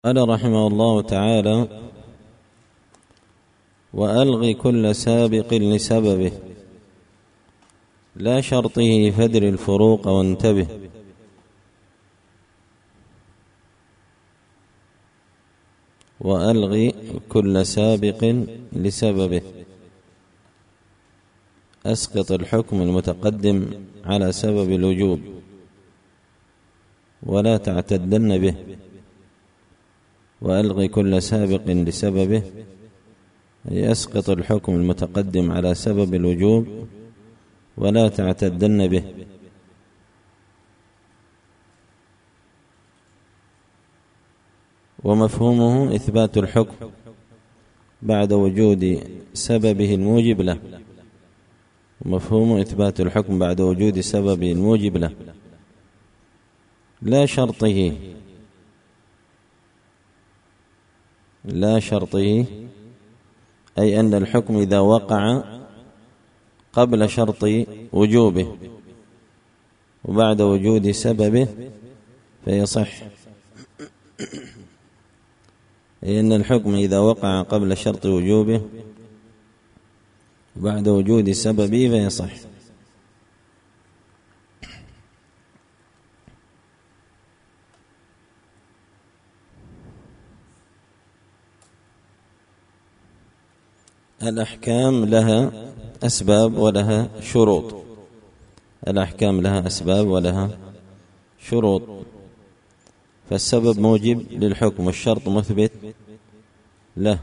قال رحمه الله تعالى: وألغ كل سابق لسببه لا شرطه فدر الفروق وانتبه. وألغ كل سابق لسببه، أسقط الحكم المتقدم على سبب الوجوب ولا تعتدن به. وألغ كل سابق لسببه أي أسقط الحكم المتقدم على سبب الوجوب ولا تعتدن به. ومفهومه إثبات الحكم بعد وجود سببه الموجب له. ومفهومه إثبات الحكم بعد وجود سببه الموجب له لا شرطه، لا شرطه أي أن الحكم إذا وقع قبل شرط وجوبه وبعد وجود سببه فيصح. أي أن الحكم إذا وقع قبل شرط وجوبه وبعد وجود سببه فيصح. الأحكام لها أسباب ولها شروط. الأحكام لها أسباب ولها شروط، فالسبب موجب للحكم والشرط مثبت له.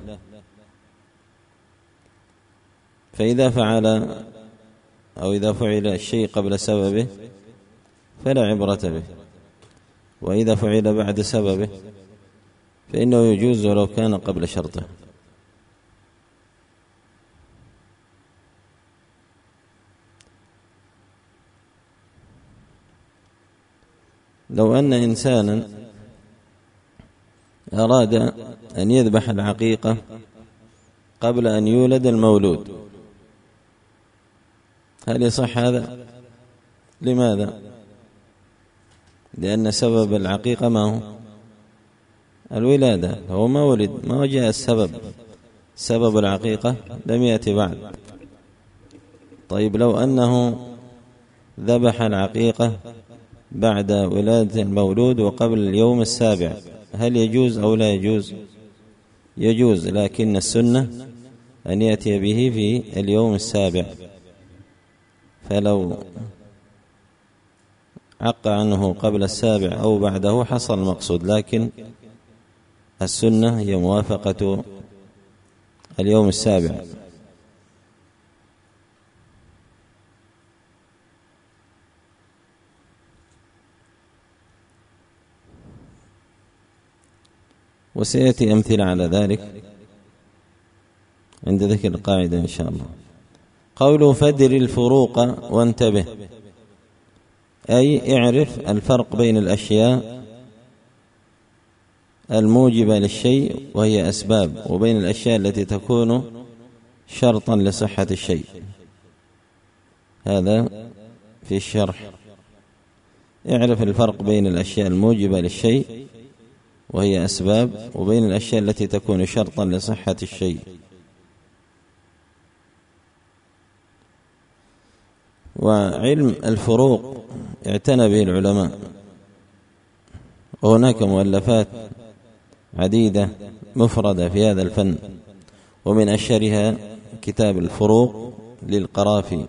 فإذا فعل أو إذا فعل الشيء قبل سببه فلا عبرة به، وإذا فعل بعد سببه فإنه يجوز ولو كان قبل شرطه. لو أن إنسانا أراد أن يذبح العقيقة قبل أن يولد المولود، هل يصح هذا؟ لماذا؟ لأن سبب العقيقة ما هو؟ الولادة. هو ما ولد، ما جاء السبب، سبب العقيقة لم يأتي بعد. طيب لو أنه ذبح العقيقة بعد ولادة المولود وقبل اليوم السابع، هل يجوز أو لا يجوز؟ يجوز، لكن السنة أن يأتي به في اليوم السابع. فلو عق عنه قبل السابع أو بعده حصل المقصود، لكن السنة هي موافقة اليوم السابع. وسيأتي أمثلة على ذلك عند ذكر القاعدة إن شاء الله. قوله فدر الفروق وانتبه، أي اعرف الفرق بين الأشياء الموجبة للشيء وهي أسباب، وبين الأشياء التي تكون شرطا لصحة الشيء. هذا في الشرح. اعرف الفرق بين الأشياء الموجبة للشيء وهي أسباب، وبين الأشياء التي تكون شرطا لصحة الشيء. وعلم الفروق اعتنى به العلماء، وهناك مؤلفات عديدة مفردة في هذا الفن، ومن أشهرها كتاب الفروق للقرافي،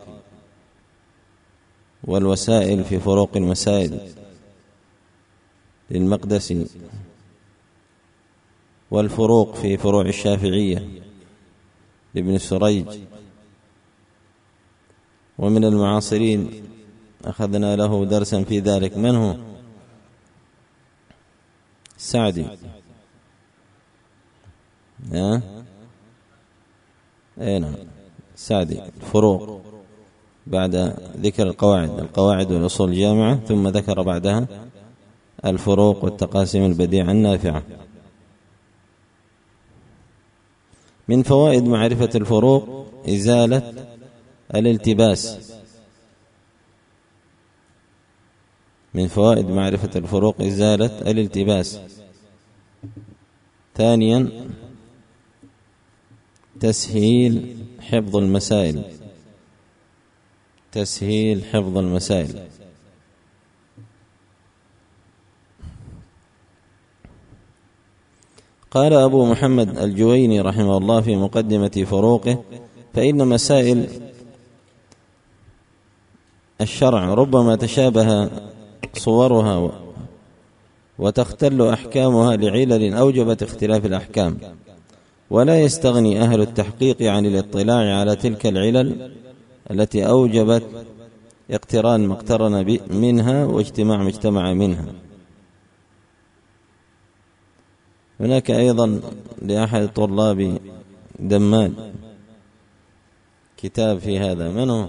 والوسائل في فروق المسائل للمقدسي، والفروق في فروع الشافعية لابن سريج. ومن المعاصرين أخذنا له درسا في ذلك، من هو؟ السعدي. نعم السعدي. الفروق بعد ذكر القواعد والأصول الجامعة، ثم ذكر بعدها الفروق والتقاسيم البديعة النافعة. من فوائد معرفة الفروق إزالة الالتباس. من فوائد معرفة الفروق إزالة الالتباس. ثانيا تسهيل حفظ المسائل، تسهيل حفظ المسائل. قال أبو محمد الجويني رحمه الله في مقدمة فروقه: فإن مسائل الشرع ربما تشابه صورها وتختل أحكامها لعلل أوجبت اختلاف الأحكام، ولا يستغني أهل التحقيق عن الاطلاع على تلك العلل التي أوجبت اقتران ما اقترن منها واجتماع ما اجتمع منها. هناك أيضا لأحد الطلاب دمال كتاب في هذا، من هو؟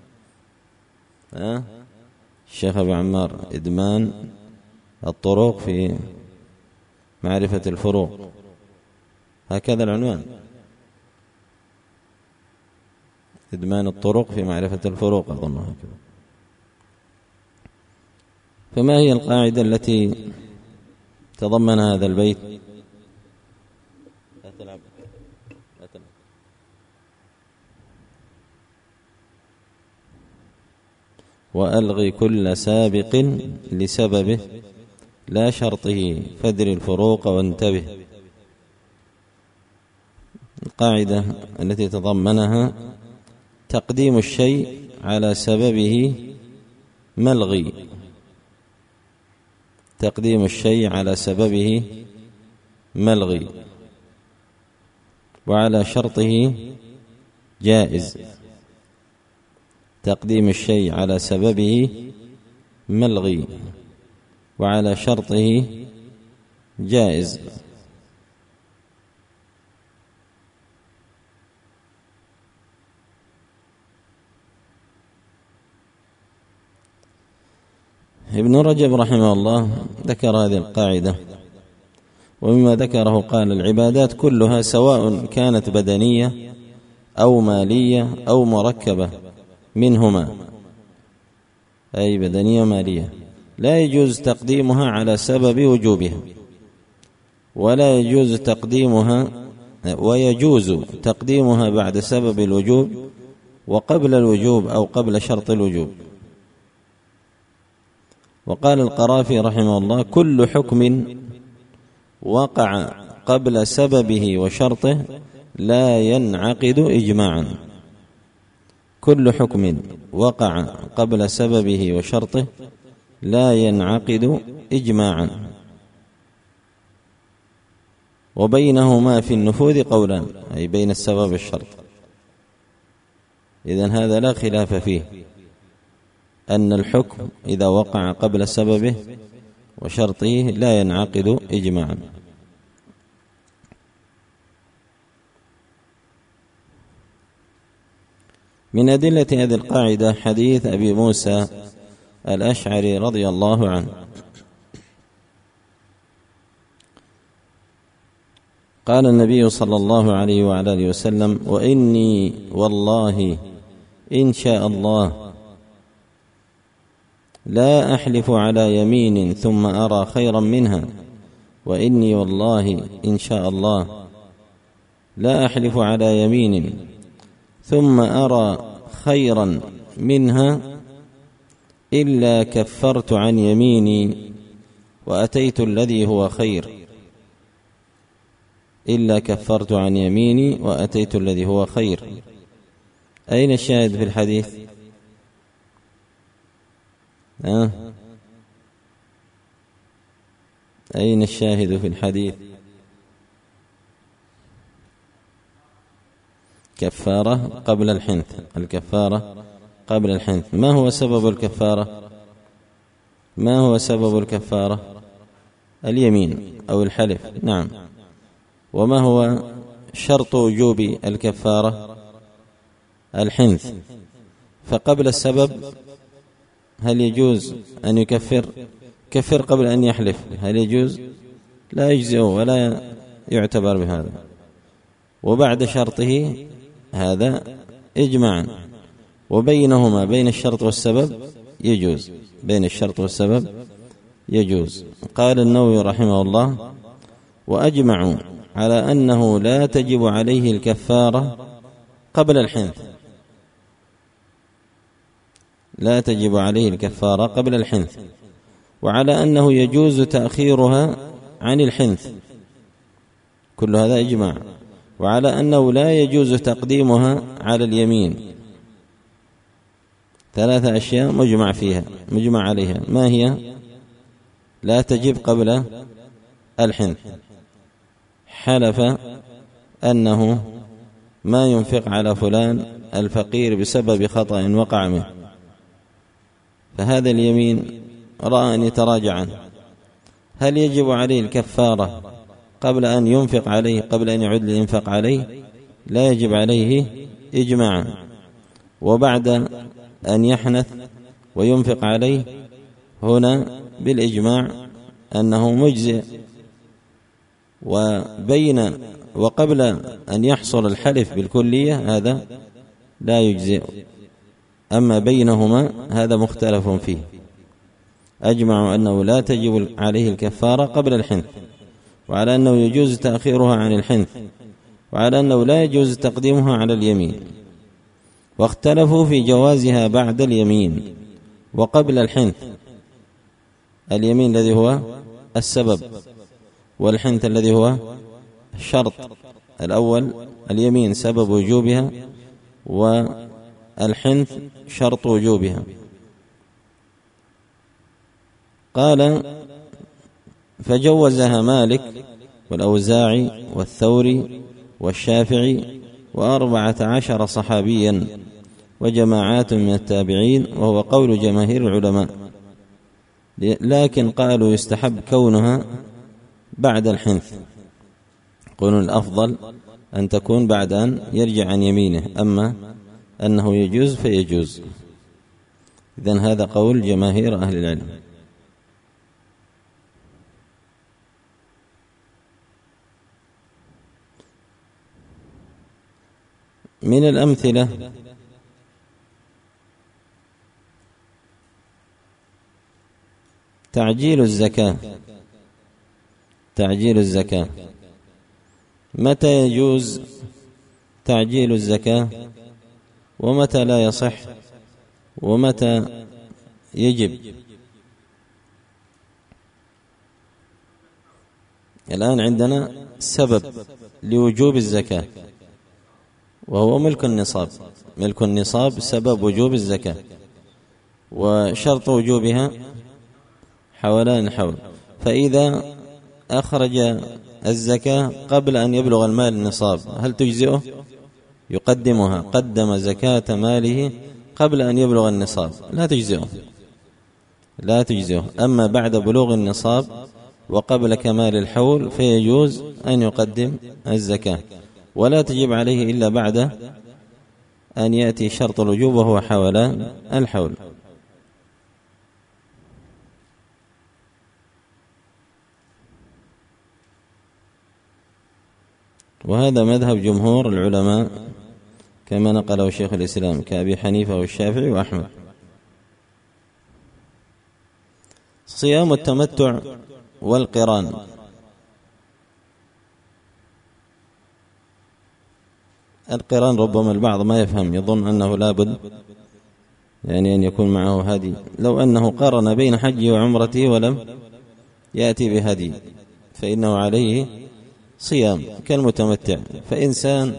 الشيخ أبو عمار، إدمان الطرق في معرفة الفروق، هكذا العنوان، إدمان الطرق في معرفة الفروق أظن هكذا. فما هي القاعدة التي تضمن هذا البيت؟ لا تلعب. وألغي كل سابق لسببه لا شرطه فادر الفروق وانتبه. القاعدة التي تضمنها تقديم الشيء على سببه ملغي، تقديم الشيء على سببه ملغي وعلى شرطه جائز. تقديم الشيء على سببه ملغي وعلى شرطه جائز. ابن رجب رحمه الله ذكر هذه القاعدة، ومما ذكره قال: العبادات كلها سواء كانت بدنية أو مالية أو مركبة منهما، أي بدنية مالية، لا يجوز تقديمها على سبب وجوبها، ويجوز تقديمها بعد سبب الوجوب وقبل الوجوب أو قبل شرط الوجوب. وقال القرافي رحمه الله: كل حكم وقع قبل سببه وشرطه لا ينعقد إجماعا. كل حكم وقع قبل سببه وشرطه لا ينعقد إجماعا، وبينهما في النفوذ قولان، أي بين السبب والشرط. إذن هذا لا خلاف فيه، أن الحكم إذا وقع قبل سببه وشرطه لا ينعقد إجماعا. من أدلة هذه القاعدة حديث أبي موسى الأشعري رضي الله عنه، قال النبي صلى الله عليه وعلى آله وسلم: وإني والله إن شاء الله لا أحلف على يمين ثم أرى خيرا منها، وإني والله إن شاء الله لا أحلف على يمين ثم أرى خيرا منها إلا كفرت عن يميني وأتيت الذي هو خير. إلا كفرت عن يميني وأتيت الذي هو خير. أين الشاهد في الحديث؟ أين الشاهد في الحديث؟ كفارة قبل الحنث، الكفارة قبل الحنث. ما هو سبب الكفارة؟ ما هو سبب الكفارة؟ اليمين أو الحلف، نعم. وما هو شرط وجوب الكفارة؟ الحنث. فقبل السبب هل يجوز أن كفر قبل أن يحلف؟ هل يجوز؟ لا يجزئ ولا يعتبر بهذا. وبعد شرطه هذا إجماعا، وبينهما بين الشرط والسبب يجوز، بين الشرط والسبب يجوز. قال النووي رحمه الله: وأجمعوا على أنه لا تجب عليه الكفارة قبل الحنث، لا تجب عليه الكفارة قبل الحنث، وعلى أنه يجوز تأخيرها عن الحنث، كل هذا إجماع، وعلى أنه لا يجوز تقديمها على اليمين. ثلاثة أشياء مجمع عليها. ما هي؟ لا تجب قبل الحنث: حلف أنه ما ينفق على فلان الفقير بسبب خطأ وقع منه، فهذا اليمين رأى أن يتراجع عنه، هل يجب عليه الكفارة قبل أن ينفق عليه، قبل أن يعد الإنفاق عليه؟ لا يجب عليه إجماعا. وبعد أن يحنث وينفق عليه هنا بالإجماع أنه مجزئ. وقبل أن يحصل الحلف بالكلية هذا لا يجزئ. أما بينهما هذا مختلف فيه. أجمعوا أنه لا تجب عليه الكفارة قبل الحنث، وعلى أنه يجوز تأخيرها عن الحنث، وعلى أنه لا يجوز تقديمها على اليمين. واختلفوا في جوازها بعد اليمين وقبل الحنث. اليمين الذي هو السبب، والحنث الذي هو الشرط. الأول اليمين سبب وجوبها، والحنث شرط وجوبها. قال: فجوزها مالك والأوزاعي والثوري والشافعي 14 صحابيا وجماعات من التابعين، وهو قول جماهير العلماء، لكن قالوا يستحب كونها بعد الحنث. يقولون الأفضل أن تكون بعد أن يرجع عن يمينه، أما أنه يجوز فيجوز. إذن هذا قول جماهير أهل العلم. من الأمثلة تعجيل الزكاة. متى يجوز تعجيل الزكاة، ومتى لا يصح، ومتى يجب؟ الآن عندنا سبب لوجوب الزكاة وهو ملك النصاب سبب وجوب الزكاة، وشرط وجوبها حولان حول. فإذا أخرج الزكاة قبل أن يبلغ المال النصاب هل تجزئه؟ يقدمها، قدم زكاة ماله قبل أن يبلغ النصاب، لا تجزئه. أما بعد بلوغ النصاب وقبل كمال الحول فيجوز أن يقدم الزكاة، ولا تجب عليه إلا بعد أن يأتي شرط الوجوب وهو حولان الحول. وهذا مذهب جمهور العلماء كما نقله شيخ الإسلام كأبي حنيفة والشافعي وأحمد. صيام التمتع والقران. القران ربما البعض ما يفهم، يظن أنه لابد يعني أن يكون معه هدي. لو أنه قارن بين حجه وعمرته ولم يأتي بهدي فإنه عليه صيام كالمتمتع. فإنسان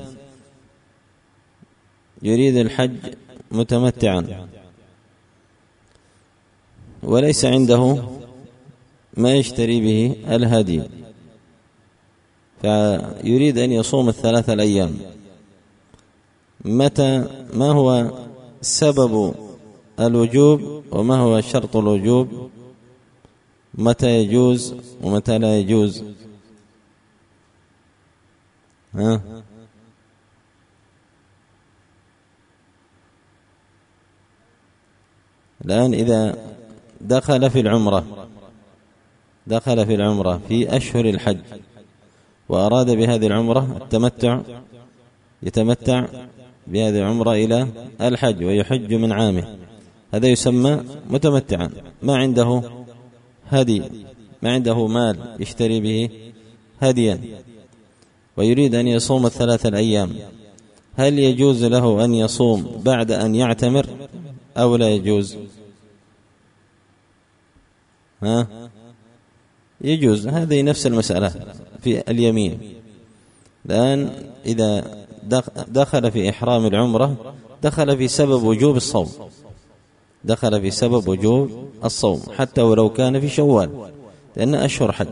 يريد الحج متمتعا وليس عنده ما يشتري به الهدي، فيريد أن يصوم 3 أيام. ما هو سبب الوجوب وما هو شرط الوجوب؟ متى يجوز ومتى لا يجوز؟ الآن إذا دخل في العمرة في أشهر الحج وأراد بهذه العمرة التمتع، يتمتع بهذه العمرة إلى الحج ويحج من عامه، هذا يسمى متمتعا. ما عنده هدي، ما عنده مال يشتري به هديا، ويريد أن يصوم الثلاثة الأيام، هل يجوز له أن يصوم بعد أن يعتمر أو لا يجوز؟ يجوز. هذه نفس المسألة في اليمين. الآن إذا دخل في إحرام العمرة دخل في سبب وجوب الصوم، دخل في سبب وجوب الصوم حتى ولو كان في شوال، لأن أشهر حج.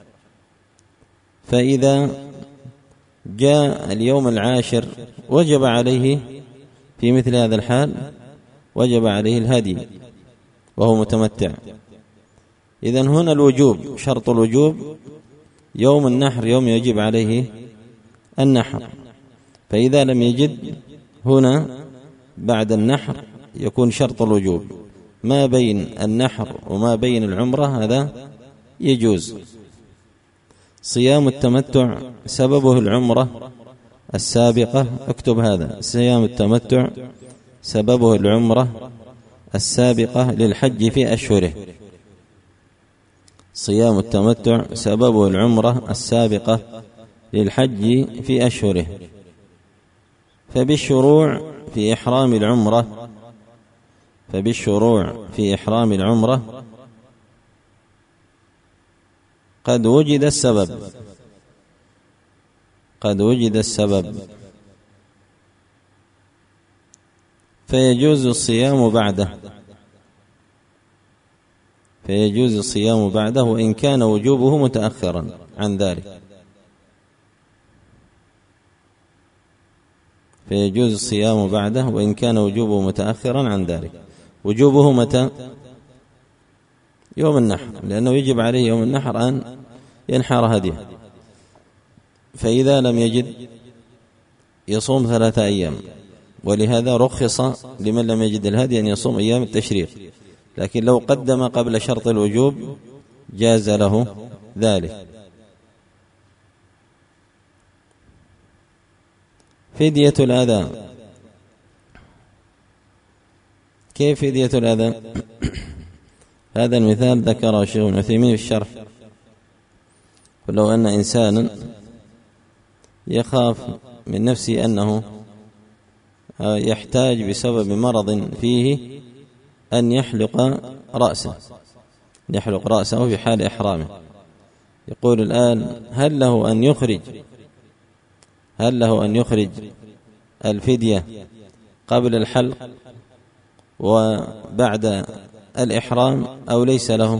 فإذا جاء اليوم العاشر وجب عليه في مثل هذا الحال وجب عليه الهدي وهو متمتع. إذن هنا الوجوب، شرط الوجوب يوم النحر، يوم يجب عليه النحر. فإذا لم يجد هنا بعد النحر يكون شرط الوجوب ما بين النحر وما بين العمرة، هذا يجوز. صيام التمتع سببه العمرة السابقة، اكتب هذا، صيام التمتع سببه العمرة السابقة للحج في أشهره. صيام التمتع سببه العمرة السابقة للحج في أشهره. فبالشروع في إحرام العمرة قد وجد السبب فيجوز الصيام بعده وإن كان وجوبه متأخرا عن ذلك. فيجوز الصيام بعده وإن كان وجوبه متأخرا عن ذلك. وجوبه متى؟ يوم النحر، لأنه يجب عليه يوم النحر أن ينحر هديه. فإذا لم يجد يصوم 3 أيام، ولهذا رخص لمن لم يجد الهدي أن يصوم أيام التشريق. لكن لو قدم قبل شرط الوجوب جاز له ذلك. فدية الأذى، كيف فدية الأذى؟ هذا المثال ذكره الشيخ ابن عثيمين في الشرح. ولو أن إنسانا يخاف من نفسه أنه يحتاج بسبب مرض فيه أن يحلق رأسه في حال إحرامه، يقول الآن هل له أن يخرج الفدية قبل الحلق وبعد الإحرام أو ليس له؟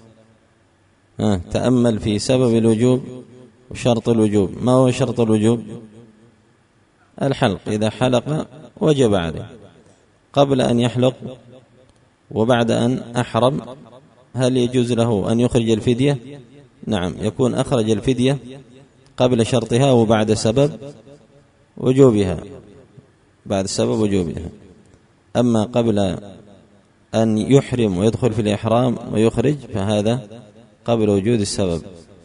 تأمل في سبب الوجوب وشرط الوجوب. ما هو شرط الوجوب؟ الحلق. إذا حلق وجب عليه. قبل أن يحلق وبعد أن أحرم هل يجوز له أن يخرج الفدية؟ نعم، يكون أخرج الفدية قبل شرطها وبعد سبب وجوبها، أما قبل أن يحرم ويدخل في الإحرام ويخرج فهذا قبل وجود السبب.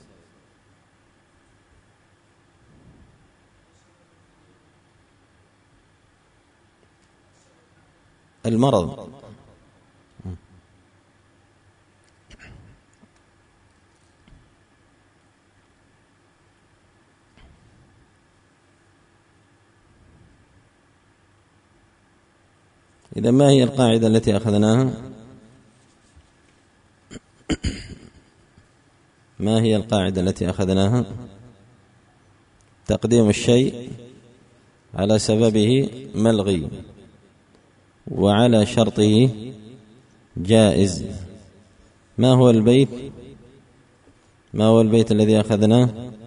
المرض. إذا ما هي القاعدة التي أخذناها؟ تقديم الشيء على سببه ملغي وعلى شرطه جائز. ما هو البيت الذي أخذناه؟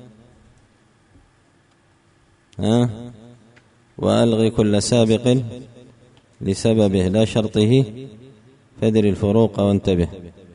وألغي كل سابق لسببه لا شرطه فادر الفروق وانتبه.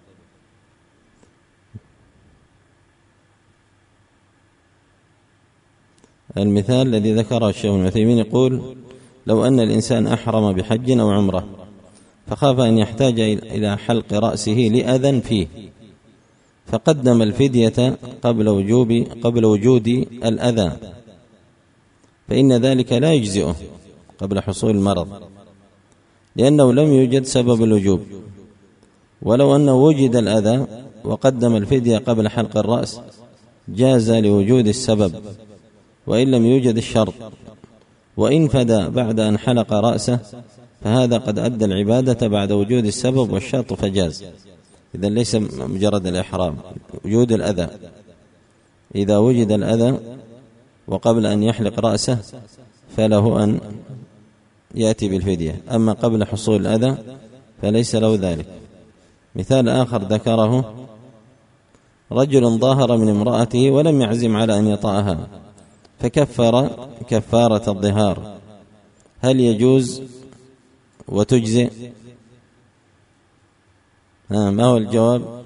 المثال الذي ذكره الشيخ ابن عثيمين يقول لو أن الإنسان أحرم بحج أو عمرة فخاف أن يحتاج إلى حلق رأسه لأذى فيه فقدم الفدية قبل وجود الأذى، فإن ذلك لا يجزئه قبل حصول المرض، لأنه لم يوجد سبب الوجوب. ولو أنه وجد الأذى وقدم الفدية قبل حلق الرأس جاز لوجود السبب، وإن لم يوجد الشرط، وإن فدى بعد أن حلق رأسه فهذا قد أدى العبادة بعد وجود السبب والشرط فجاز. إذن ليس مجرد الإحرام، وجود الأذى، إذا وجد الأذى وقبل أن يحلق رأسه فله أن يأتي بالفدية، أما قبل حصول الأذى فليس له ذلك. مثال آخر ذكره: رجل ظاهر من امرأته ولم يعزم على أن يطأها فكفر كفارة الظهار، هل يجوز وتجزئ؟ ما هو الجواب؟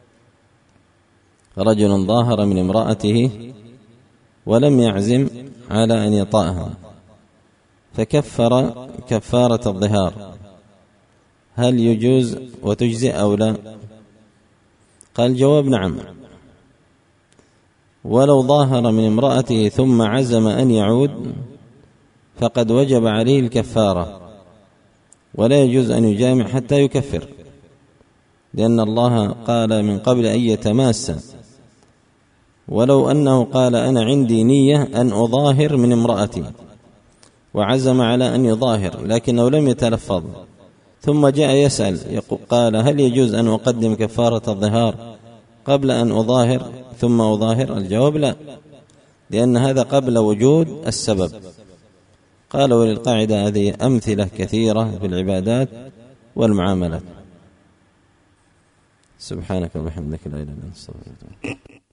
رجل ظاهر من امرأته ولم يعزم على أن يطأها فكفر كفارة الظهار، هل يجوز وتجزئ أو لا؟ قال الجواب نعم، ولو ظاهر من امرأته ثم عزم أن يعود فقد وجب عليه الكفارة، ولا يجوز أن يجامع حتى يكفر، لأن الله قال من قبل أن يتماس. ولو أنه قال أنا عندي نية أن أظاهر من امرأتي وعزم على أن يظاهر لكنه لم يتلفظ ثم جاء يسأل قال هل يجوز أن أقدم كفارة الظهار قبل أن أظاهر ثم أظاهر؟ الجواب لا، لأن هذا قبل وجود السبب. قال وللقاعدة هذه أمثلة كثيرة في العبادات والمعاملات. سبحانك وبحمدك لا إله إلا أنت.